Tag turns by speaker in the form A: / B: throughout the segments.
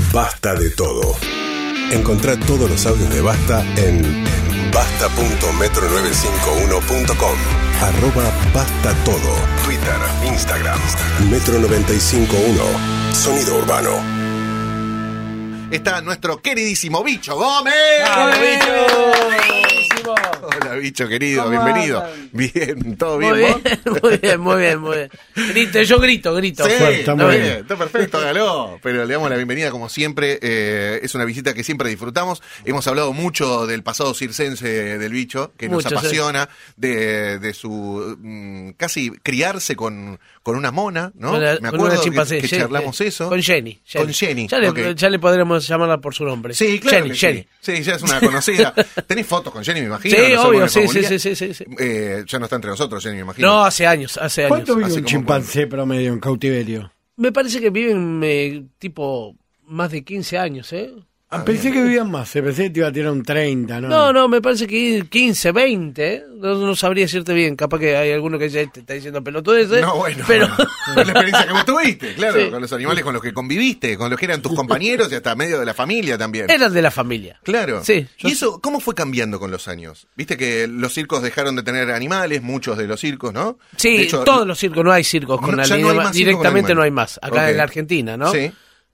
A: Basta de todo. Encontrá todos los audios de Basta en basta.metro951.com. @Basta Todo. Twitter, Instagram. Metro951. Sonido urbano.
B: Está nuestro queridísimo Bicho Gómez.
C: ¡Hola, Bicho!
B: Hola, Bicho querido, bienvenido. Bien, ¿todo bien?
C: Muy bien. Yo grito.
B: Sí,
C: fuerte,
B: muy bien, está perfecto, hágalo. Pero le damos la bienvenida como siempre. Es una visita que siempre disfrutamos. Hemos hablado mucho del pasado circense del Bicho, que nos apasiona, de su casi criarse con una mona, ¿no?
C: Me acuerdo que
B: charlamos eso.
C: Con Jenny.
B: Con Jenny.
C: Ya le podremos llamarla por su nombre.
B: Sí, claro.
C: Jenny.
B: Sí, ya es una conocida. ¿Tenés fotos con Jenny, me imagino?
C: Sí,
B: no
C: obvio, sí.
B: Ya no está entre nosotros, Jenny, me imagino.
C: No, hace años.
D: ¿Cuánto vive
B: Hace
D: un
B: como
D: chimpancé promedio en cautiverio?
C: Me parece que viven tipo más de 15 años, ¿eh?
D: Pensé que vivían más, pensé que te iba a tirar un 30, ¿no?
C: No, me parece que 15, 20, ¿eh? No sabría decirte bien, capaz que hay alguno que ya te está diciendo pelotudeces.
B: No, bueno,
C: pero...
B: es la experiencia que vos tuviste, claro,
C: Sí.
B: con los animales con los que conviviste, con los que eran tus compañeros y hasta medio de la familia también.
C: Eran de la familia.
B: Claro.
C: Sí.
B: ¿Y eso cómo fue cambiando con los años? Viste que los circos dejaron de tener animales, muchos de los circos, ¿no?
C: Sí,
B: De hecho,
C: todos los circos, no hay circos con
B: ya no hay
C: animales,
B: más circo
C: directamente
B: con
C: no hay
B: animales.
C: más, acá
B: Ok.
C: en la Argentina, ¿no?
B: Sí.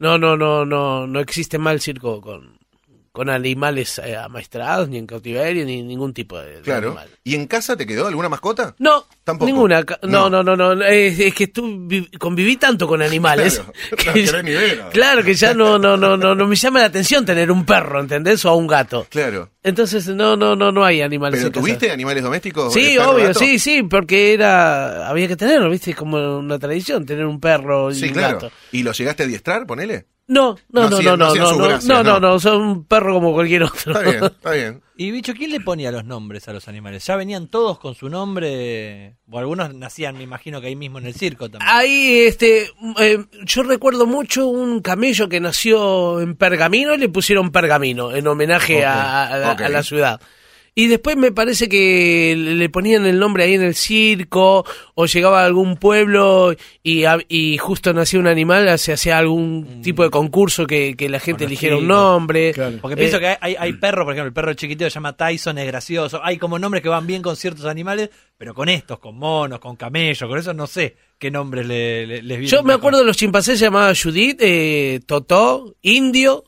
C: No existe más el circo con animales amaestrados, ni en cautiverio, ni ningún tipo de
B: Claro.
C: animal.
B: ¿Y en casa te quedó alguna mascota?
C: No,
B: Tampoco.
C: ninguna.
B: No.
C: No. Es que conviví tanto con animales.
B: Claro, no querés ni ver.
C: Claro que ya no me llama la atención tener un perro, ¿entendés? O a un gato.
B: Claro.
C: Entonces no hay animales.
B: ¿Pero
C: en casa.
B: tuviste animales domésticos?
C: Sí,
B: perro,
C: obvio,
B: gato?
C: sí, porque había que tenerlo, ¿viste? Es como una tradición, tener un perro y
B: Sí,
C: un
B: claro.
C: gato.
B: ¿Y lo llegaste a adiestrar, ponele?
C: No,
B: hacían su gracia, no.
C: son un perro como cualquier otro.
B: Está bien.
E: Y Bicho, ¿quién le ponía los nombres a los animales? ¿Ya venían todos con su nombre? O algunos nacían, me imagino que ahí mismo en el circo también.
C: Ahí, yo recuerdo mucho un camello que nació en Pergamino y le pusieron Pergamino en homenaje a la ciudad. Y después me parece que le ponían el nombre ahí en el circo, o llegaba a algún pueblo y justo nacía un animal, se hacía algún tipo de concurso que la gente eligiera un nombre.
D: Claro.
E: Porque pienso que hay perros, por ejemplo, el perro chiquitito se llama Tyson, es gracioso. Hay como nombres que van bien con ciertos animales, pero con estos, con monos, con camellos, con eso no sé qué nombres les vienen.
C: Yo me acuerdo de los chimpancés, se llamaba Judith, Totó, Indio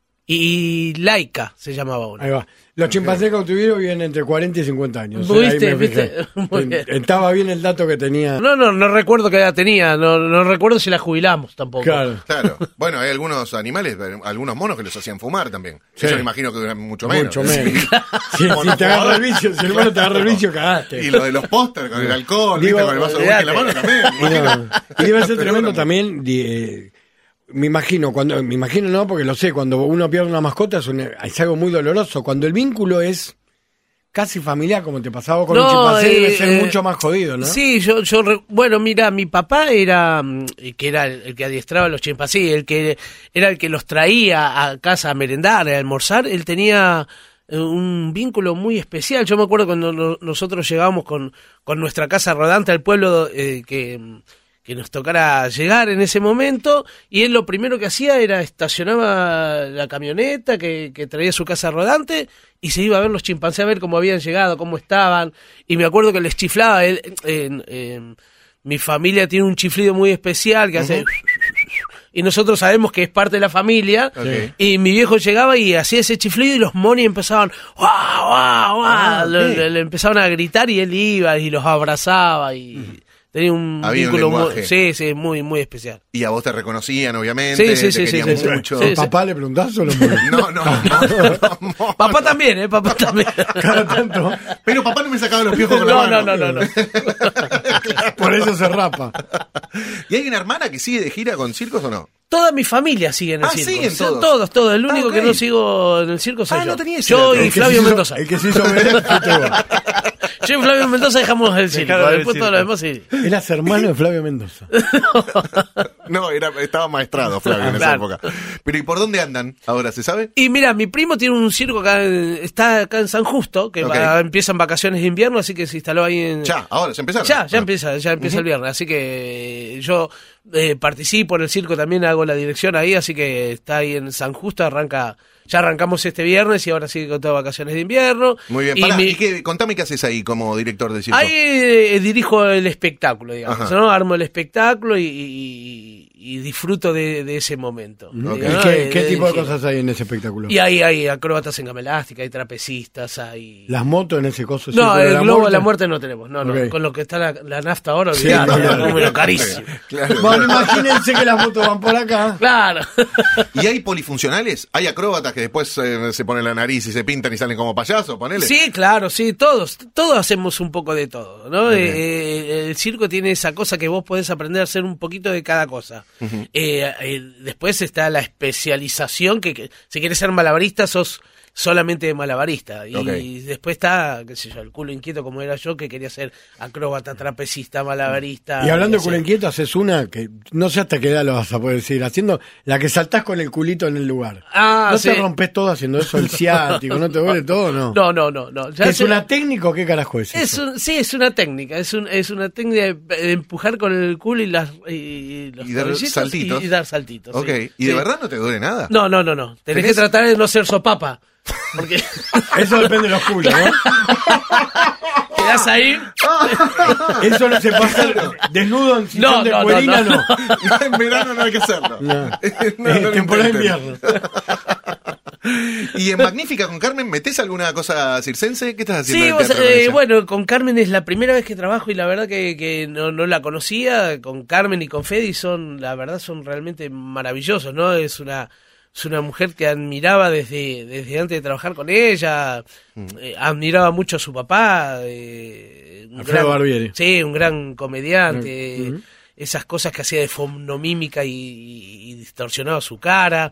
C: y Laika se llamaba uno.
D: Ahí va. Los chimpancés cautiverio viven entre 40 y 50 años.
C: ¿Viste?
D: Ahí me fijé.
C: Muy bien.
D: Estaba bien el dato que tenía.
C: No recuerdo qué edad tenía, no recuerdo si la jubilamos tampoco.
D: Claro.
B: Claro. Bueno, hay algunos animales, algunos monos que los hacían fumar también.
D: Sí.
B: Yo me imagino que duran mucho menos.
D: Mucho menos. Si te agarra el vicio, si el mono te agarra el vicio, cagaste.
B: Y lo de los póster con el alcohol,
D: Digo,
B: ¿viste? Con el vaso de whisky en la mano también.
D: Y debe ser
B: Pero
D: tremendo
B: bueno.
D: también. Me imagino, no, porque lo sé, cuando uno pierde una mascota es algo muy doloroso. Cuando el vínculo es casi familiar, como te pasaba con un chimpancé, debe ser mucho más jodido, ¿no?
C: Sí, bueno, mira, mi papá era que era el que adiestraba a los chimpancés, el que era el que los traía a casa a merendar, a almorzar. Él tenía un vínculo muy especial. Yo me acuerdo cuando nosotros llegábamos con nuestra casa rodante al pueblo que nos tocara llegar en ese momento, y él lo primero que hacía era estacionaba la camioneta que traía su casa rodante y se iba a ver los chimpancés, a ver cómo habían llegado, cómo estaban, y me acuerdo que les chiflaba. Mi familia tiene un chiflido muy especial que hace... Y nosotros sabemos que es parte de la familia.
B: Okay.
C: Y mi viejo llegaba y hacía ese chiflido y los monis empezaban ¡guau, guau, guau! Le empezaban a gritar y él iba y los abrazaba y... Tenía un
B: Había un
C: vínculo
B: lenguaje.
C: muy, muy especial.
B: Y a vos te reconocían, obviamente.
C: Sí,
B: te querían mucho.
C: sí.
D: ¿Papá le preguntás o los monos?
B: No.
C: Papá también, papá también.
D: Cada tanto.
B: Pero papá no me sacaba los piojos con la mano.
C: No.
D: Por eso se rapa.
B: ¿Y hay una hermana que sigue de gira con circos o no?
C: Toda mi familia sigue en el circo.
B: siguen
C: Son
B: todos.
C: todos. El único
B: ok.
C: que no sigo en el circo soy yo.
B: No tenía ese
C: Yo
B: dato.
C: y
B: El que
C: Flavio
D: se hizo-
C: Mendoza.
D: El que se hizo ver fuiste vos.
C: Yo y Flavio Mendoza dejamos el circo.
E: Dejaron el
C: Después
E: circo.
C: todo lo demás sí.
D: Eras hermano de Flavio Mendoza.
B: No, estaba maestrado Flavio en esa
C: Claro.
B: época. Pero ¿y por dónde andan ahora, se sabe?
C: Y mira, mi primo tiene un circo acá, está acá en San Justo, que
B: Ok.
C: empiezan vacaciones de invierno, así que se instaló ahí en...
B: Ya, ahora, se empezaron.
C: Ya
B: Bueno.
C: empieza el viernes, así que yo participo en el circo, también hago la dirección ahí, así que está ahí en San Justo, ya arrancamos este viernes y ahora sigue con todas vacaciones de invierno.
B: Muy bien, contame qué haces ahí como director de circo.
C: Ahí dirijo el espectáculo, digamos, ¿no? Armo el espectáculo y disfruto de ese momento.
D: Okay. ¿Qué tipo de cosas hay en ese espectáculo?
C: Y hay acróbatas en cama elástica, hay trapecistas, hay...
D: ¿Las motos en ese coso?
C: No, el globo de la muerte no tenemos, no, con lo que está la nafta ahora, número carísimo.
B: Claro.
D: Bueno, imagínense que las motos van por acá.
C: Claro.
B: ¿Y hay polifuncionales? ¿Hay acróbatas que después se ponen la nariz y se pintan y salen como payasos? Ponele.
C: Sí, claro, sí, todos hacemos un poco de todo, ¿no? El circo tiene esa cosa que vos podés aprender a hacer un poquito de cada cosa. Uh-huh. Después está la especialización, que si querés ser malabarista sos solamente malabarista, y después está, qué sé yo, el culo inquieto como era yo, que quería ser acróbata, trapecista, malabarista.
D: Y hablando de culo inquieto, haces una que no sé hasta qué edad lo vas a poder seguir haciendo, la que saltás con el culito en el lugar. ¿No te rompes todo haciendo eso, el ciático? ¿No te duele todo? No. ¿Es una técnica o qué carajo es eso?
C: Sí, es una técnica, es una técnica de empujar con el culo y los
B: dar saltitos.
C: Y dar saltitos.
B: Ok,
C: sí.
B: ¿y de verdad no te duele nada?
C: No. Tenés que tratar de no ser sopapa. Porque
D: eso depende de los culos, ¿no?
C: Quedás ahí.
D: Eso no se pasa desnudo en sillón de cuerina, no.
B: En verano no hay que hacerlo.
D: En temporada de invierno.
B: ¿Y en Magnífica con Carmen metés alguna cosa circense? ¿Qué estás haciendo?
C: Sí, bueno, con Carmen es la primera vez que trabajo y la verdad que no la conocía. Con Carmen y con Fedi son realmente maravillosos, ¿no? Es una mujer que admiraba desde antes de trabajar con ella, admiraba mucho a su papá,
D: Alfredo Barbieri.
C: Sí, un gran comediante, esas cosas que hacía de fonomímica y distorsionaba su cara,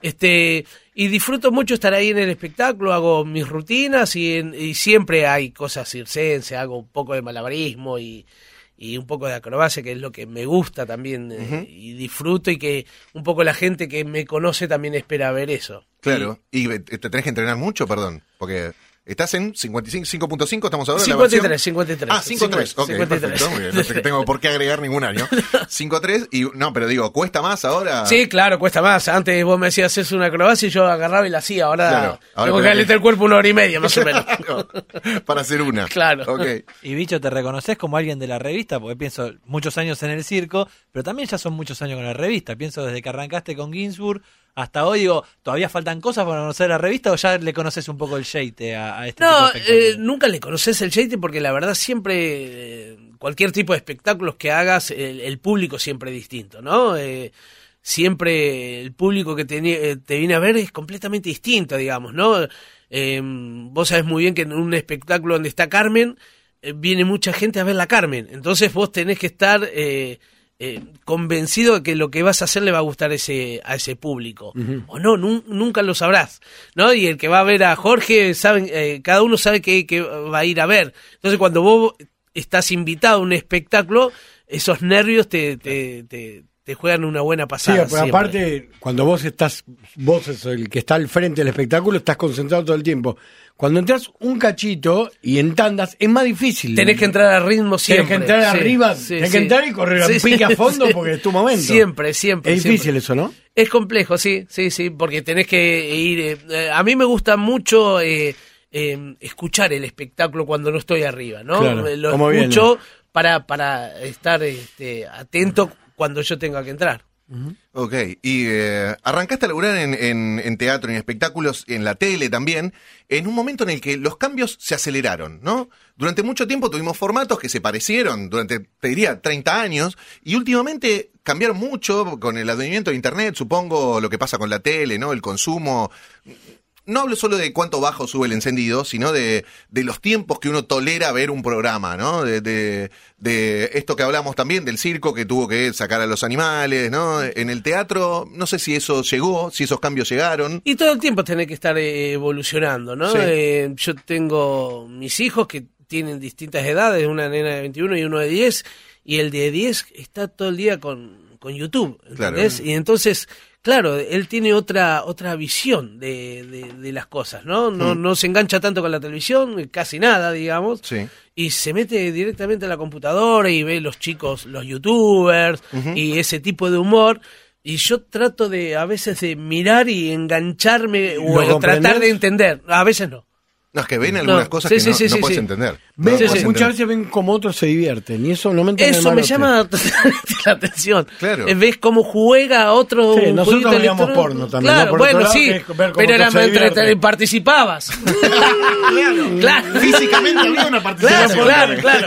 C: y disfruto mucho estar ahí en el espectáculo, hago mis rutinas y siempre hay cosas circenses, hago un poco de malabarismo y un poco de acrobacia, que es lo que me gusta también, y disfruto, y que un poco la gente que me conoce también espera ver eso.
B: Claro, y te tenés que entrenar mucho, perdón, porque estás en 5.5, estamos ahora
C: 53.
B: Ah, 5.3, ok, 53. Perfecto, muy bien, no sé que tengo por qué agregar ningún año. 5.3, y no, pero digo, ¿cuesta más ahora?
C: Sí, claro, cuesta más. Antes vos me decías, haces una acrobacia y yo agarraba y la hacía, ahora tengo que calentar el cuerpo 1 hora y media, más o menos.
B: Para hacer una.
C: Claro.
B: Okay.
E: Y Bicho, ¿te reconoces como alguien de la revista? Porque pienso, muchos años en el circo, pero también ya son muchos años con la revista. Pienso desde que arrancaste con Ginsburg hasta hoy, digo, ¿todavía faltan cosas para conocer la revista o ya le conoces un poco el sheite a este tipo de espectáculos?
C: Nunca le conoces el sheite porque la verdad siempre, cualquier tipo de espectáculos que hagas, el público siempre es distinto, ¿no? Siempre el público que te viene a ver es completamente distinto, digamos, ¿no? Vos sabés muy bien que en un espectáculo donde está Carmen, viene mucha gente a ver la Carmen, entonces vos tenés que estar... convencido de que lo que vas a hacer le va a gustar a ese público, o no, nunca lo sabrás, ¿no? Y el que va a ver a Jorge, cada uno sabe que va a ir a ver, entonces cuando vos estás invitado a un espectáculo, esos nervios te juegan una buena pasada.
D: Sí, pero aparte, cuando vos sos el que está al frente del espectáculo, estás concentrado todo el tiempo. Cuando entras un cachito y en tandas, es más difícil.
C: Tenés que entrar al ritmo siempre.
D: Tenés que entrar arriba, tenés que entrar y correr a pique a fondo porque es tu momento.
C: Siempre. Es
D: difícil eso, ¿no?
C: Es complejo, sí, porque tenés que ir... a mí me gusta mucho escuchar el espectáculo cuando no estoy arriba, ¿no?
D: Claro,
C: lo escucho para estar atento cuando yo tenga que entrar.
B: Ok, y arrancaste a laburar en teatro, en espectáculos, en la tele también, en un momento en el que los cambios se aceleraron, ¿no? Durante mucho tiempo tuvimos formatos que se parecieron, durante, te diría, 30 años, y últimamente cambiaron mucho con el advenimiento de Internet, supongo, lo que pasa con la tele, ¿no? El consumo... No hablo solo de cuánto bajo sube el encendido, sino de los tiempos que uno tolera ver un programa, ¿no? De esto que hablamos también del circo que tuvo que sacar a los animales, ¿no? En el teatro, no sé si eso llegó, si esos cambios llegaron.
C: Y todo el tiempo tenés que estar evolucionando, ¿no? Sí. Yo tengo mis hijos que tienen distintas edades, una nena de 21 y uno de 10, y el de 10 está todo el día con YouTube, ¿entendés? Claro. Y entonces... claro, él tiene otra visión de las cosas, ¿no? No se engancha tanto con la televisión, casi nada, digamos.
B: Sí.
C: Y se mete directamente a la computadora y ve los chicos, los youtubers y ese tipo de humor. Y yo trato a veces de mirar y engancharme o tratar de entender. A veces no.
B: No, es que ven algunas cosas que no puedes entender.
D: Muchas veces ven cómo otros se divierten y eso no me entiende.
C: Eso me llama la atención.
B: Claro.
C: Ves cómo juega otro.
D: Sí, nosotros veíamos porno también.
C: Claro,
D: ¿no?
C: bueno, sí. Pero era participabas.
B: Claro. Físicamente había una participación.
C: Claro.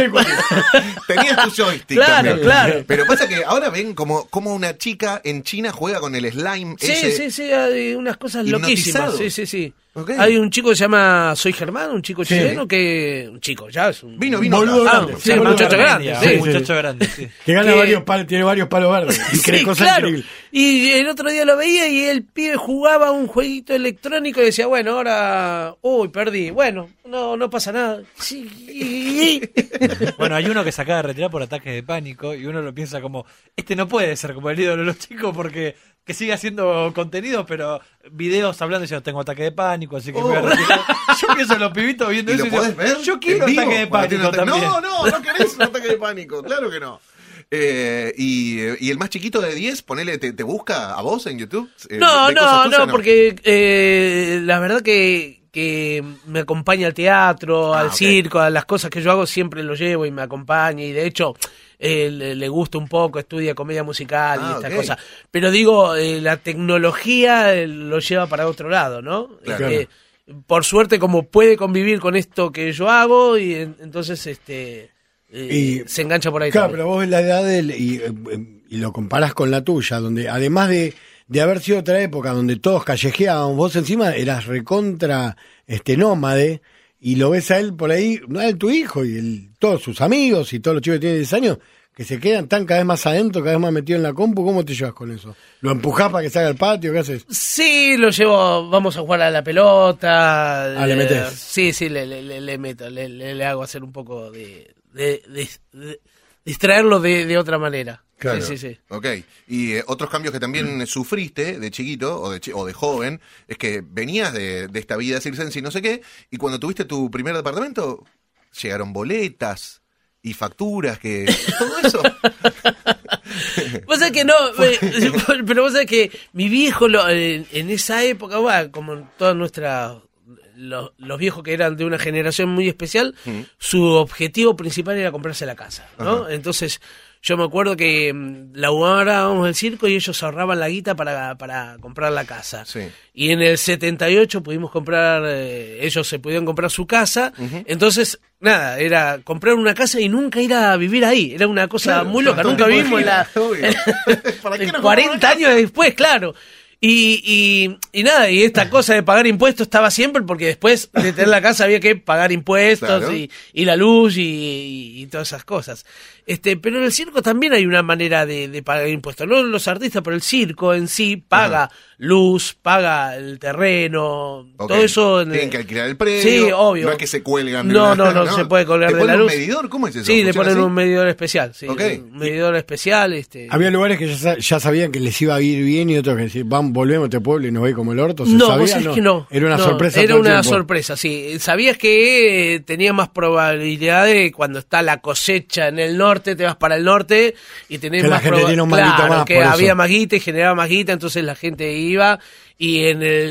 B: Tenías tu joystick.
C: Claro.
B: Pero pasa que ahora ven como una chica en China juega con el slime.
C: Sí, hay unas cosas loquísimas. Sí.
B: Okay.
C: Hay un chico que se llama Soy Germán, un chico chileno un chico, ya es un...
B: Vino.
D: Boludo grande.
C: Un muchacho grande.
E: Un muchacho grande, sí.
D: Que gana tiene varios palos verdes. Y cree cosas increíbles.
C: Y el otro día lo veía y el pibe jugaba un jueguito electrónico y decía, bueno, ahora... Uy, perdí. Bueno, no pasa nada. Sí.
E: Bueno, hay uno que se acaba de retirar por ataques de pánico y uno lo piensa como, no puede ser como el ídolo de los chicos porque... que sigue haciendo contenido, pero videos hablando diciendo tengo ataque de pánico, así que me voy a retirar. Yo pienso en los pibitos viendo
B: ¿Y
E: eso
B: lo podés ver?
E: Yo quiero un ataque de pánico también.
B: No querés un ataque de pánico, claro que no. Y el más chiquito de 10, ponele, te busca a vos en YouTube.
C: No, porque la verdad que me acompaña al teatro, al circo, a las cosas que yo hago siempre lo llevo y me acompaña y de hecho le gusta un poco, estudia comedia musical y estas cosas. Pero digo, la tecnología lo lleva para otro lado, ¿no?
B: Claro.
C: Por suerte como puede convivir con esto que yo hago y entonces se engancha por ahí.
D: Claro,
C: también.
D: pero vos ves la edad de él y lo comparás con la tuya, donde además de haber sido otra época donde todos callejeaban, vos encima eras recontra nómade y lo ves a él por ahí, no es tu hijo y todos sus amigos y todos los chicos que tienen 10 años que se quedan tan cada vez más adentro, cada vez más metidos en la compu. ¿Cómo te llevas con eso? ¿Lo empujás para que salga al patio? ¿Qué haces?
C: Sí, lo llevo, vamos a jugar a la pelota.
D: ¿Le metés?
C: Sí, le meto, le hago hacer un poco de distraerlo de otra manera.
B: Claro.
C: Sí.
B: Ok. Y otros cambios que también sufriste de chiquito o de joven es que venías de esta vida circense y no sé qué, y cuando tuviste tu primer departamento llegaron boletas y facturas, todo eso.
C: Vos sabés que no, pero vos sabés que mi viejo en esa época, como en toda los viejos que eran de una generación muy especial, su objetivo principal era comprarse la casa, ¿no? Ajá. Entonces yo me acuerdo que laburábamos el circo y ellos ahorraban la guita para comprar la casa. Sí. Y en el 78 pudimos comprar, ellos se pudieron comprar su casa. Entonces, nada, era comprar una casa y nunca ir a vivir ahí. Era una cosa muy loca. Nunca vivimos en 40 años después, claro. Y nada, y esta cosa de pagar impuestos estaba siempre porque después de tener la casa había que pagar impuestos, claro. y la luz y todas esas cosas. Pero en el circo también hay una manera de pagar impuestos. No los artistas, pero el circo en sí paga luz, paga el terreno, todo eso.
B: Tienen que alquilar el predio.
C: Sí, obvio.
B: No es que se cuelgan.
C: No se puede colgar de la luz.
B: ¿Te ponen un medidor? ¿Cómo es eso?
C: Sí, le ponen
B: así?
C: un medidor especial. Sí,
B: okay.
C: Un medidor especial.
D: Había lugares que ya sabían que les iba a ir bien y otros que decían, volvemos a este pueblo y nos ve como el orto.
C: No,
D: sabía?
C: Es que no.
D: Era una sorpresa.
C: Era una sorpresa, sí. Sabías que tenía más probabilidad de cuando está la cosecha en el norte, te vas para el norte y tenés
D: que
C: más
D: la gente tiene un maldito más,
C: que había más guita y generaba más guita, entonces la gente iba y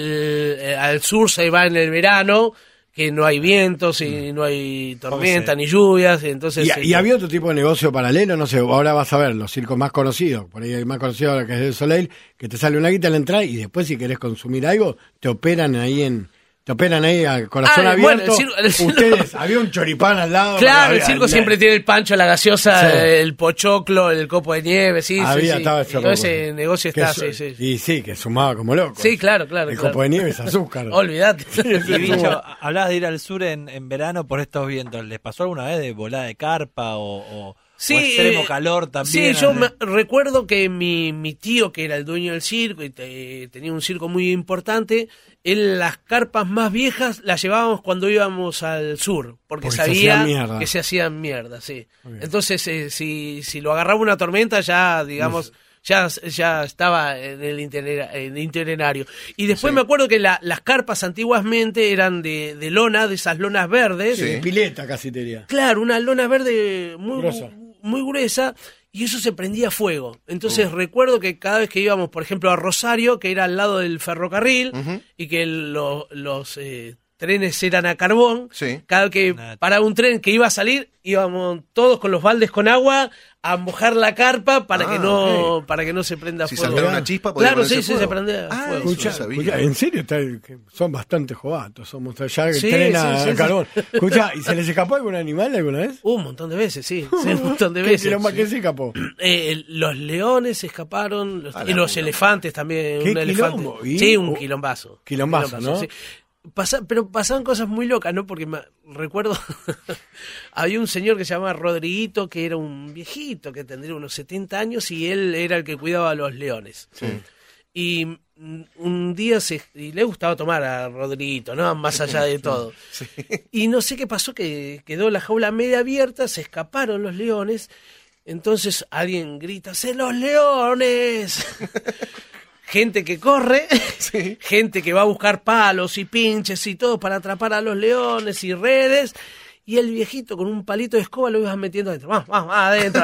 C: al sur se va en el verano, que no hay vientos y no hay tormenta ni lluvias, entonces
D: y había otro tipo de negocio paralelo, no sé, ahora vas a ver los circos más conocidos, por ahí el más conocido ahora que es el Soleil, que te sale una guita a la entrada y después si querés consumir algo te operan ahí a corazón abierto.
C: Bueno,
D: ustedes, había un choripán al lado.
C: Claro, el circo siempre tiene el pancho, la gaseosa, el pochoclo, el copo de nieve,
D: estaba
C: todo ese negocio está, sí.
D: Y sí, que sumaba como loco.
C: Sí, claro.
D: El copo de nieve es azúcar.
C: Olvídate.
E: Y Bicho, hablabas de ir al sur en verano por estos vientos. ¿Les pasó alguna vez de volada de carpa o extremo calor también?
C: Sí, yo recuerdo que mi tío, que era el dueño del circo y tenía un circo muy importante, las carpas más viejas las llevábamos cuando íbamos al sur, porque sabía que se hacían mierda, sí. Entonces, si lo agarraba una tormenta, ya, digamos, ya estaba en el itinerario. Y después me acuerdo que las carpas antiguamente eran de lona, de esas lonas verdes.
D: Sí, pileta casi te diría.
C: Claro, una lona verde
D: Gruesa.
C: muy gruesa, y eso se prendía fuego. Entonces recuerdo que cada vez que íbamos, por ejemplo, a Rosario, que era al lado del ferrocarril, y que los trenes eran a carbón, cada vez que paraba un tren que iba a salir, íbamos todos con los baldes con agua a mojar la carpa para que no se prenda
B: Si
C: fuego.
B: saltara una chispa, podía
C: Claro, sí,
B: ponerse
C: se
B: fuego.
C: prendía fuego.
D: Escucha, en serio, son bastante jovatos, somos ya
C: Sí,
D: tren a
C: sí,
D: carbón. Escucha, ¿y se les escapó algún animal alguna vez?
C: Un montón de veces, sí, un montón de veces.
D: ¿Qué se escapó?
C: Los leones se escaparon, y los elefantes también.
D: ¿Qué
C: un elefante.
D: quilombo? ¿Y?
C: Sí, un quilombazo.
D: Quilombazo, ¿no?
C: Sí. Pero pasaban cosas muy locas, ¿no? Porque recuerdo, había un señor que se llamaba Rodriguito, que era un viejito que tendría unos 70 años, y él era el que cuidaba a los leones. Sí. Y un día y le gustaba tomar a Rodriguito, ¿no? Más allá de todo. Sí. Y no sé qué pasó, que quedó la jaula media abierta, se escaparon los leones, entonces alguien grita, ¡se los leones! Gente que corre, gente que va a buscar palos y pinches y todo para atrapar a los leones y redes, y el viejito con un palito de escoba lo iba metiendo adentro. Vamos, adentro.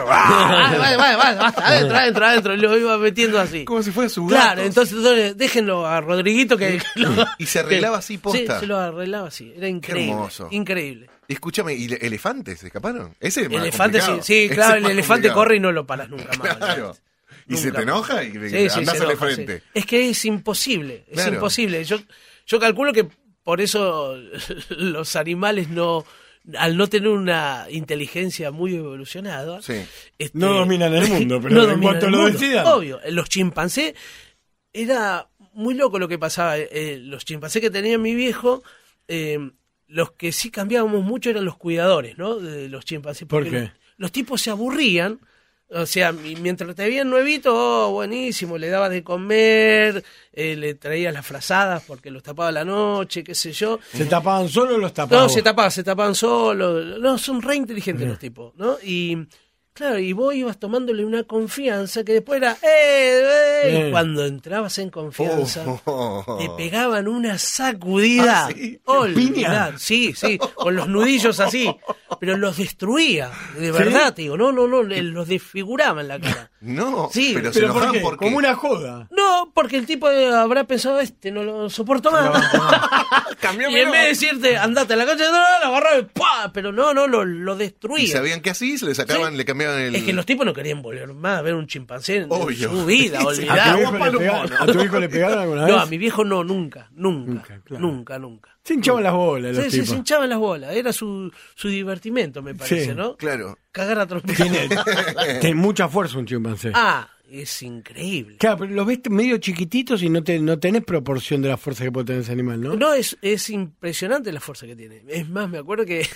C: Basta, adentro, y lo iba metiendo así.
B: Como si fuera su gato.
C: Claro, entonces déjenlo a Rodriguito que...
B: Y se arreglaba así posta.
C: Sí, se lo arreglaba así, era increíble.
B: Qué hermoso.
C: Increíble.
B: Escúchame, ¿y elefantes se escaparon? Ese es más
C: elefante,
B: complicado.
C: sí, claro, el elefante corre y no lo paras nunca más.
B: Claro. Y
C: Nunca
B: se te enoja y andás al frente.
C: Sí. Es que es imposible,
B: Claro.
C: imposible. Yo calculo que por eso los animales al no tener una inteligencia muy evolucionada,
D: no dominan el mundo, pero en cuanto lo decidan.
C: Obvio, los chimpancés, era muy loco lo que pasaba. Los chimpancés que tenía mi viejo, los que sí cambiábamos mucho eran los cuidadores, ¿no? De los chimpancés.
D: ¿Por qué?
C: Los tipos se aburrían. O sea, mientras te veían nuevito, buenísimo, le dabas de comer, le traías las frazadas porque los tapaba la noche, qué sé yo.
D: ¿Se tapaban solo o los tapaban?
C: No, se tapaban solo. No, son re inteligentes los tipos, ¿no? Y claro, y vos ibas tomándole una confianza que después era, y cuando entrabas en confianza, te pegaban una sacudida.
B: ¿Sí?
C: Olvidad. Sí, con los nudillos así. Pero los destruía, de verdad, te digo. No, los desfiguraba en la cara.
B: No,
C: Sí,
B: pero se enojaban porque...
D: Como una joda.
C: No, porque el tipo habrá pensado, no lo soporto más. Y en vez de decirte, andate a la cancha, lo agarraba y ¡pah! Pero no, lo destruía.
B: Y sabían que así se le sacaban, le cambiaban el...
C: Es que los tipos no querían volver más a ver un chimpancé en
B: Obvio.
C: su vida,
D: ¿A tu hijo le pegaron alguna vez?
C: No, a mi viejo no, nunca.
D: Claro. Se hinchaban las bolas los tipos.
C: Se hinchaban las bolas, era su divertimento, me parece,
D: Sí.
C: ¿no?
B: Claro.
C: Cagar a trompeta.
D: Tiene mucha fuerza un chimpancé.
C: Es increíble.
D: Claro, pero los ves medio chiquititos y no tenés proporción de la fuerza que puede tener ese animal, ¿no?
C: No, es impresionante la fuerza que tiene. Es más, me acuerdo que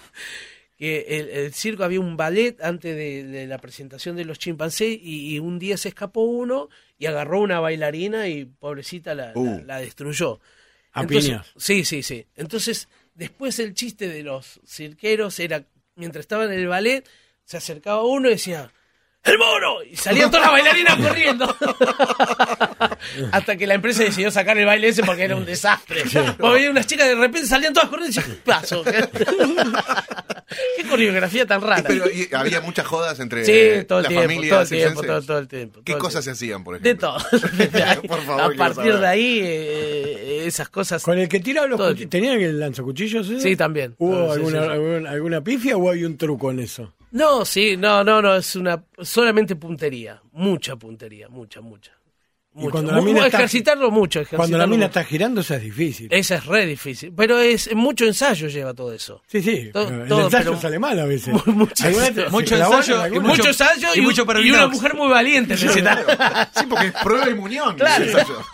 C: el circo había un ballet antes de la presentación de los chimpancés y un día se escapó uno y agarró una bailarina y pobrecita la destruyó.
D: A piñas.
C: Sí. Entonces, después el chiste de los cirqueros era, mientras estaban en el ballet, se acercaba uno y decía... ¡El mono! Y salían todas las bailarinas corriendo. Hasta que la empresa decidió sacar el baile ese porque era un desastre. Porque había unas chicas de repente salían todas corriendo y decían, paso. Qué coreografía tan rara.
B: Pero había muchas jodas entre
C: todo el
B: la
C: tiempo,
B: familia
C: todo el tiempo.
B: ¿Qué cosas se hacían, por
C: De
B: ejemplo?
C: todo.
B: Por favor,
C: a
B: quiero
C: partir
B: saber.
C: de ahí, esas cosas.
D: Con el que tiraba los
C: Todo el
D: cuchillos. ¿Tenían el lanzacuchillos ese?
C: Sí, también.
D: ¿Hubo
C: Sí,
D: alguna pifia o hay un truco en eso?
C: No, es solamente puntería, mucha puntería, mucha.
D: Y cuando la mina está-
C: ejercitarlo mucho.
D: Cuando la mina
C: mucho.
D: está girando, eso es difícil.
C: Esa es re difícil, pero mucho ensayo lleva todo eso.
D: Sí.
C: Todo-
D: pero el
C: todo,
D: ensayo
C: pero-
D: sale mal a veces.
C: Mucho
D: ¿Alguna
C: ensayo.
D: vez
E: Mucho
D: se clavó
E: ensayo
D: en alguna?
E: Mucho-
C: Mucho ensayo
E: y mucho
C: y una
E: Pervinox.
C: mujer muy valiente necesita.
B: Sí, porque es prueba y muñón.
C: Claro.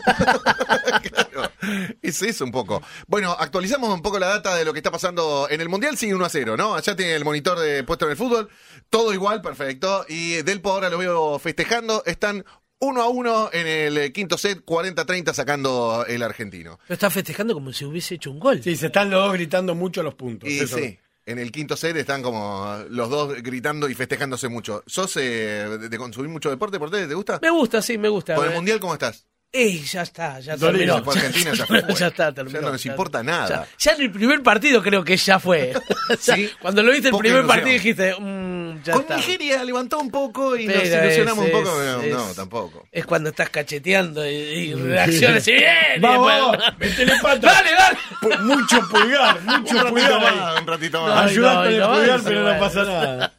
B: Claro. Es eso un poco. Bueno, actualizamos un poco la data de lo que está pasando en el Mundial. Sigue 1-0, ¿no? Allá tiene el monitor puesto en el fútbol. Todo igual, perfecto. Y Delpo ahora lo veo festejando. Están 1-1 en el quinto set, 40-30 sacando el argentino.
C: Lo está festejando como si hubiese hecho un gol.
D: Sí, se están los dos gritando mucho los puntos.
B: Y
D: eso.
B: sí. en el quinto set están como los dos gritando y festejándose mucho. ¿Sos de consumir mucho deporte? ¿Por qué te gusta?
C: Me gusta, sí, me gusta.
B: ¿Con el Mundial cómo estás?
C: Ya está, ya terminó.
B: Se fue a Argentina, ya fue.
C: Ya está, terminó.
B: Ya no les importa nada.
C: Ya en el primer partido creo que ya fue.
B: ¿Sí?
C: Cuando lo viste el
B: Poca
C: primer
B: ilusión.
C: partido dijiste, ya
B: Con
C: está.
B: Nigeria levantó un poco y nos
C: Pero
B: ilusionamos un poco. No,
C: es-
B: tampoco.
C: Es cuando estás cacheteando y reacciones y bien. y
D: Vamos,
C: después-
D: metele pata.
C: Dale, dale.
D: Mucho pulgar, mucho
B: Un ratito
D: pulgar ahí.
B: más, un ratito
C: No,
B: más.
D: Ayudás
C: no,
D: con el
C: no,
D: pulgar,
C: eso
D: pero
C: no
D: no pasa nada.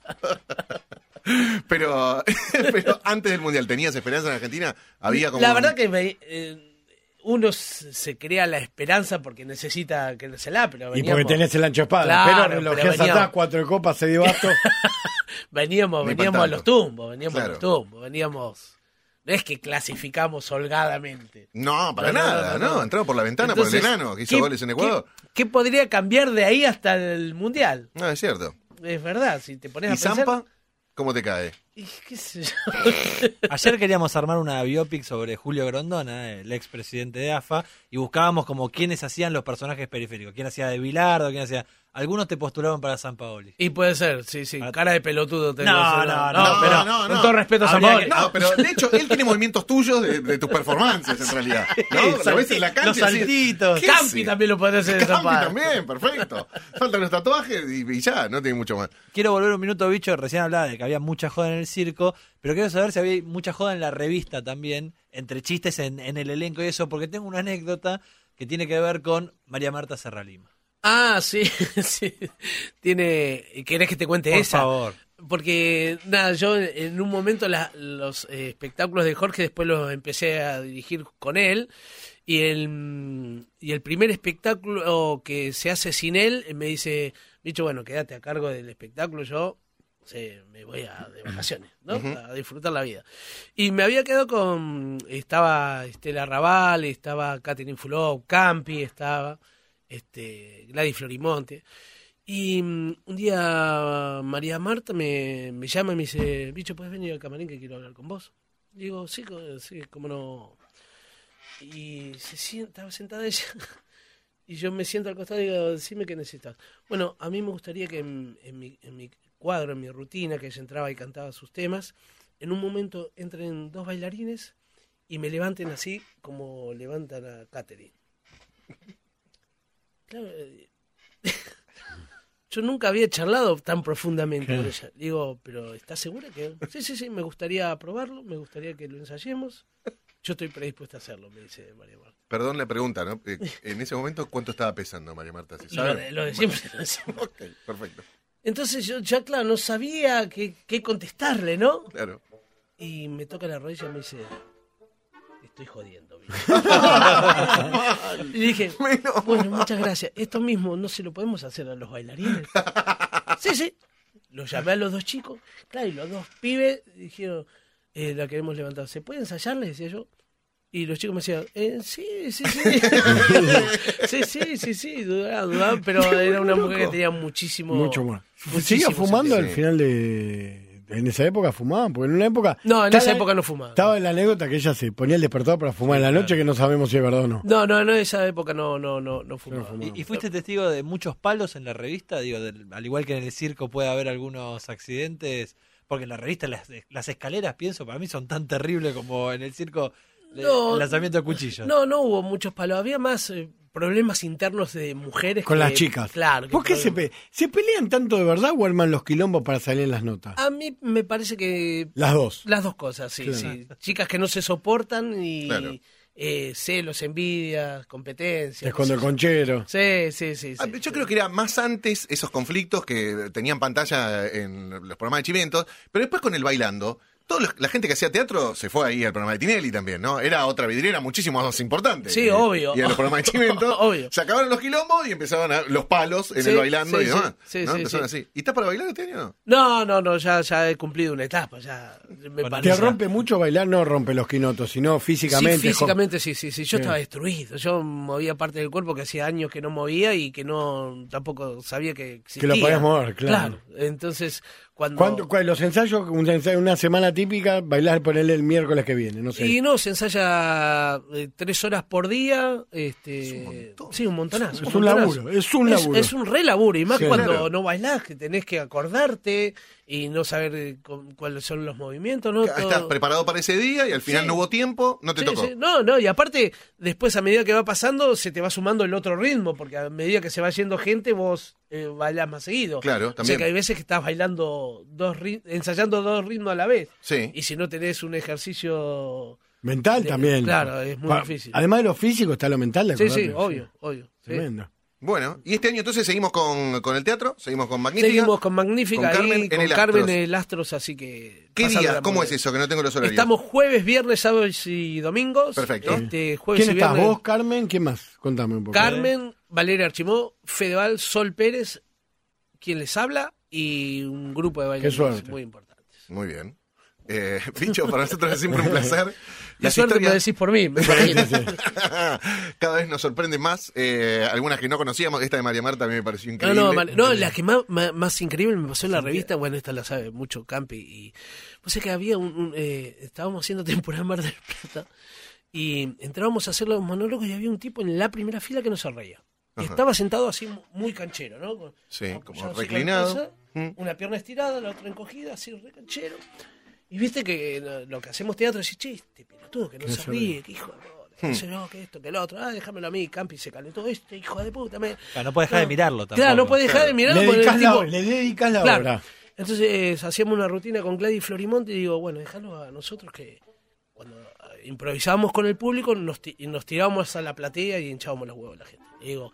B: Pero antes del Mundial, ¿tenías esperanza en Argentina? Había como
C: La verdad que uno se crea la esperanza porque necesita creérsela, pero
D: Y
C: veníamos,
D: porque tenés el ancho espada.
C: Claro,
D: pero relojes
C: pero veníamos-
D: atrás, 4 copas, 6 de basto.
C: veníamos
B: Ni
C: a
B: pa'
C: los
B: tanto.
C: tumbos,
B: Claro.
C: veníamos. No es que clasificamos holgadamente.
B: No, para
C: No, no,
B: nada,
C: no,
B: no.
C: no.
B: Entramos por la ventana
C: Entonces,
B: por el enano que hizo goles en Ecuador.
C: ¿Qué podría cambiar de ahí hasta el Mundial?
B: No, es cierto.
C: Es verdad, si te pones
B: ¿Y
C: a pensar...
B: Zampa? ¿Cómo te cae?
C: Y qué sé yo.
E: Ayer queríamos armar una biopic sobre Julio Grondona, el expresidente de AFA, y buscábamos como quiénes hacían los personajes periféricos. ¿Quién hacía de Bilardo? ¿Quién hacía...? Algunos te postulaban para Sampaoli.
C: Y puede ser, sí. Cara de pelotudo.
E: No,
C: pero
B: no,
C: con
B: no.
C: todo respeto a
E: Habría
C: Sampaoli.
E: que-
B: No, pero de hecho, él tiene movimientos tuyos de tus performances, en realidad. ¿No? La ves en la cancha
E: Los
B: y decís,
E: saltitos.
B: ¿qué
C: Campi
B: hace?
C: también lo puede hacer de
B: Campi
C: Zapata.
B: también, perfecto. Faltan los tatuajes y ya, no tiene mucho más.
E: Quiero volver un minuto, bicho. Recién hablaba de que había mucha joda en el circo, pero quiero saber si había mucha joda en la revista también, entre chistes en el elenco y eso, porque tengo una anécdota que tiene que ver con María Marta Serralima.
C: Ah, sí, sí. ¿Querés que te cuente
E: Por
C: esa?
E: favor.
C: Porque, nada, yo en un momento los espectáculos de Jorge después los empecé a dirigir con él. Y el primer espectáculo que se hace sin él, me dice, bicho, bueno, quédate a cargo del espectáculo, yo me voy de vacaciones, ¿no? A disfrutar la vida. Y me había quedado estaba Estela Raval, estaba Catherine Fulop, Campi, estaba Gladys Florimonte. Y un día María Marta me llama y me dice, bicho, ¿puedes venir al camarín que quiero hablar con vos? Digo, sí, cómo no. Y estaba sentada ella y yo me siento al costado y digo, decime qué necesitas. Bueno, a mí me gustaría que en mi cuadro, en mi rutina, que ella entraba y cantaba sus temas, en un momento entren 2 bailarines y me levanten así como levantan a Catherine. Claro, yo nunca había charlado tan profundamente con ella. Digo, pero ¿estás segura que...? Sí, me gustaría probarlo, me gustaría que lo ensayemos. Yo estoy predispuesta a hacerlo, me dice María Marta.
B: Perdón la pregunta, ¿no? En ese momento, ¿cuánto estaba pesando María Marta? ¿Se sabe?
C: Lo de siempre. Lo de siempre.
B: Ok, perfecto.
C: Entonces yo ya, claro, no sabía qué contestarle, ¿no?
B: Claro.
C: Y me toca la rodilla y me dice, estoy jodiendo. Y dije, bueno, muchas gracias. Esto mismo no se lo podemos hacer a los bailarines. Sí. Los llamé a los 2 chicos. Claro, y los 2 pibes dijeron, la queremos levantar. ¿Se puede ensayar? Les decía yo. Y los chicos me decían, sí. sí, dudaba, pero era una mujer que tenía muchísimo...
D: Mucho más.
C: muchísimo
D: ¿Seguía fumando
B: sentido.
D: al final de...? ¿En esa época fumaban? Porque en una época...
C: No, en esa época no fumaba.
D: Estaba en la anécdota que ella se ponía el despertador para fumar en la noche, que no sabemos si es verdad o no.
C: No, en esa época no fumaba.
E: ¿Y fuiste testigo de muchos palos en la revista? Digo, al igual que en el circo puede haber algunos accidentes, porque en la revista las escaleras, pienso, para mí son tan terribles como en el circo el lanzamiento de cuchillos.
C: No hubo muchos palos. Había más problemas internos de mujeres
D: Con
C: que-
D: las chicas.
C: Claro.
D: ¿Por qué se pelean tanto de verdad o arman los quilombos para salir en las notas?
C: A mí me parece que
D: Las dos.
C: las dos cosas, sí,
D: Claro.
C: sí. Chicas que no se soportan y
B: Claro.
C: celos, envidias, competencias.
D: Se esconde el conchero.
C: Sí.
B: Yo creo que era más antes esos conflictos que tenían pantalla en los programas de Chimentos, pero después con el bailando, la gente que hacía teatro se fue ahí al programa de Tinelli también, ¿no? Era otra vidriera muchísimo más importante.
C: Sí, obvio.
B: Y en los programas de Chimentos
C: Obvio.
B: se acabaron los quilombos y empezaban los palos en
C: Sí,
B: el bailando
C: sí,
B: y demás.
C: sí,
B: ¿no?
C: sí,
B: Empezaron
C: sí.
B: así. ¿Y estás para bailar este año? No.
C: Ya he cumplido una etapa, ya me
E: Bueno,
C: parece.
D: ¿Te rompe mucho bailar? No rompe los quinotos, sino físicamente.
C: Sí, físicamente sí. Yo estaba
D: Sí.
C: destruido. Yo movía parte del cuerpo que hacía años que no movía y que no tampoco sabía que existía.
D: Que lo podías mover, claro.
C: Entonces,
D: Los ensayos, una semana típica, bailar, ponerle el miércoles que viene, no sé.
C: Y no, se ensaya 3 horas por día.
B: Es un montón.
C: Sí, un montonazo.
D: Es un laburo.
C: Es un re laburo, y más
D: Sí,
C: cuando
B: claro.
C: no bailás, que tenés que acordarte y no saber cuáles son los movimientos, ¿no?
B: Estás preparado para ese día y al final
C: Sí.
B: no hubo tiempo, no te
C: Sí,
B: tocó.
C: sí. No, y aparte, después a medida que va pasando, se te va sumando el otro ritmo, porque a medida que se va yendo gente, vos bailás más seguido.
B: Claro,
C: O
B: también.
C: sea que hay veces que estás bailando ensayando 2 ritmos a la vez.
B: Sí.
C: Y si no tenés un ejercicio...
D: Mental también.
C: Claro, es muy difícil.
D: Además de lo físico, está lo mental.
C: Sí,
D: acordate.
C: sí, obvio. Sí.
D: Tremendo.
B: Bueno, y este año entonces seguimos con el teatro, seguimos con Magnífica.
C: Seguimos con Magnífica,
B: con Carmen
C: ahí,
B: en
C: con
B: el
C: Carmen
B: Astros.
C: en el Astros, así que...
B: ¿Qué
C: pasándola
B: día? ¿Cómo
C: muy
B: es
C: bien.
B: eso? Que no tengo los horarios.
C: Estamos jueves, viernes, sábados y domingos.
B: Perfecto.
C: Jueves
D: ¿Quién
C: y
D: estás?
C: viernes.
D: ¿Vos, Carmen? ¿Quién más? Contame un poco.
C: Carmen, Valeria Archimó, Fedeval, Sol Pérez, quien les habla, y un grupo de
D: Qué
C: bailarines
D: suerte.
C: muy importantes.
B: Muy bien. Bicho, para nosotros es siempre un placer.
C: La
B: Las
C: suerte me
B: historias
C: decís por mí, me imagino.
B: cada vez nos sorprenden más. Algunas que no conocíamos. Esta de María Marta a mí me pareció increíble.
C: No, la que más increíble me pasó en la revista, bueno, esta la sabe mucho Campi, y pues es que había estábamos haciendo temporada en Mar del Plata, y entrábamos a hacer los monólogos y había un tipo en la primera fila que no se reía. Y
B: Ajá.
C: estaba sentado así muy canchero, ¿no?
B: Sí, como
C: apoyado así
B: reclinado.
C: con la cabeza, una pierna estirada, la otra encogida, así re canchero. Y viste que lo que hacemos teatro es decir, che, este pelotudo que no se ríe, que hijo de puta, que no, que esto, que lo otro, déjamelo a mí, Campi se calentó, hijo de puta.
E: Claro, no puedes dejar de mirarlo tampoco.
C: Claro, no puedes dejar de mirarlo porque el tipo...
D: Le dedicas la
C: Claro.
D: hora.
C: Entonces hacíamos una rutina con Gladys Florimonte y digo, bueno, déjalo a nosotros que cuando improvisábamos con el público nos tirábamos a la platea y hinchábamos los huevos a la gente. Y digo,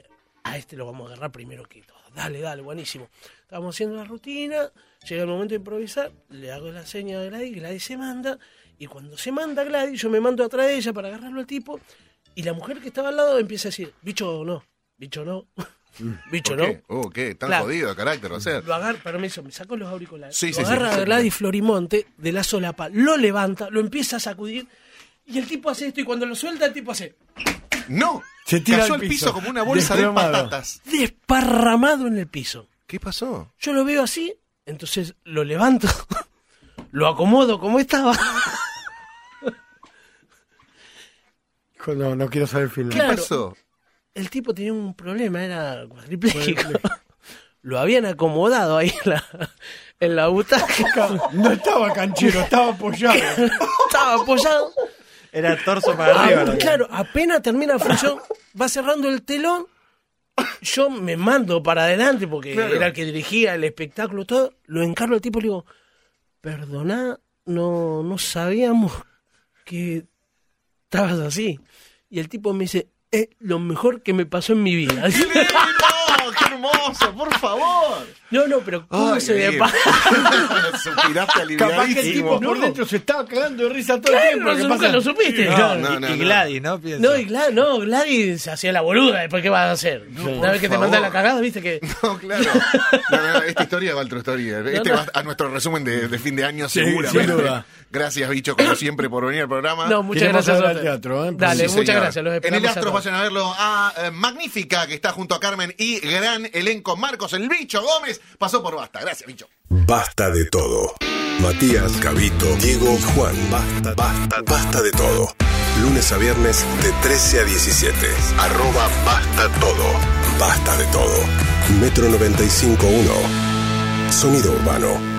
C: a este lo vamos a agarrar primero que todo. Dale, buenísimo. Estábamos haciendo la rutina, llega el momento de improvisar, le hago la seña de Gladys se manda, y cuando se manda Gladys, yo me mando atrás de ella para agarrarlo al tipo, y la mujer que estaba al lado empieza a decir, bicho no, bicho no.
B: ¿Por qué? Tan
C: Claro.
B: jodido de carácter va a ser.
C: Lo agarra, permiso, me saco los auriculares.
B: Sí,
C: lo
B: sí,
C: agarra
B: sí.
C: a Gladys Florimonte de la solapa, lo levanta, lo empieza a sacudir, y el tipo hace esto, y cuando lo suelta, el tipo hace
B: ¡No!
D: Se tira
B: Cayó
D: al
B: al piso
D: piso,
B: como una bolsa
D: desplomado.
B: de patatas.
C: desparramado en el piso.
B: ¿Qué pasó?
C: Yo lo veo así, entonces lo levanto, lo acomodo como estaba.
D: Hijo, no quiero saber el final.
B: ¿Qué
C: Claro.
B: pasó?
C: El tipo tenía un problema, era cuadripléjico. Lo habían acomodado ahí en la butaca.
D: No estaba canchero, estaba apoyado.
C: Estaba apoyado.
E: Era torso para arriba. lo que-
C: Claro, apenas termina la función, va cerrando el telón, yo me mando para adelante porque
B: Claro.
C: era el que dirigía el espectáculo, todo, lo encargo al tipo y le digo, perdoná, no sabíamos que estabas así. Y el tipo me dice, es lo mejor que me pasó en mi vida.
B: ¡Qué hermoso! ¡Por favor!
C: No, pero ¿cómo
B: Ay,
C: se me
B: bien.
C: pasa?
B: Suspiraste
D: Capaz que el
B: aliviadísimo.
D: tipo por dentro se estaba cagando de risa todo el
C: Claro,
D: tiempo. ¿Qué
C: nunca
D: pasa?
C: lo supiste.
B: No,
E: y Gladys, ¿no? Pienso.
C: No, y Gladys se hacía la boluda, después ¿qué vas a hacer? Una vez que te
B: favor.
C: manda la cagada, viste que...
B: No, claro. No, esta historia va a otra historia. Este va a nuestro resumen de fin de año,
D: Sí,
B: seguramente.
D: sin duda.
B: Gracias, bicho, como siempre, por venir al programa.
C: No, muchas
D: Queremos
C: gracias.
D: ver
C: a
D: al
C: ustedes.
D: teatro, ¿eh?
C: Dale,
B: Sí,
C: muchas
B: señor.
C: gracias. Los
B: En el
C: esperamos a
B: Astros
C: todos.
B: vayan a verlo a Magnífica, que está junto a Carmen y gran elenco. Marcos, el Bicho Gómez, pasó por Basta. Gracias, Bicho.
A: Basta de todo. Matías, Cabito, Diego y Juan. Basta de todo. Lunes a viernes de 13 a 17. @basta todo. Basta de todo. Metro 95.1. Sonido urbano.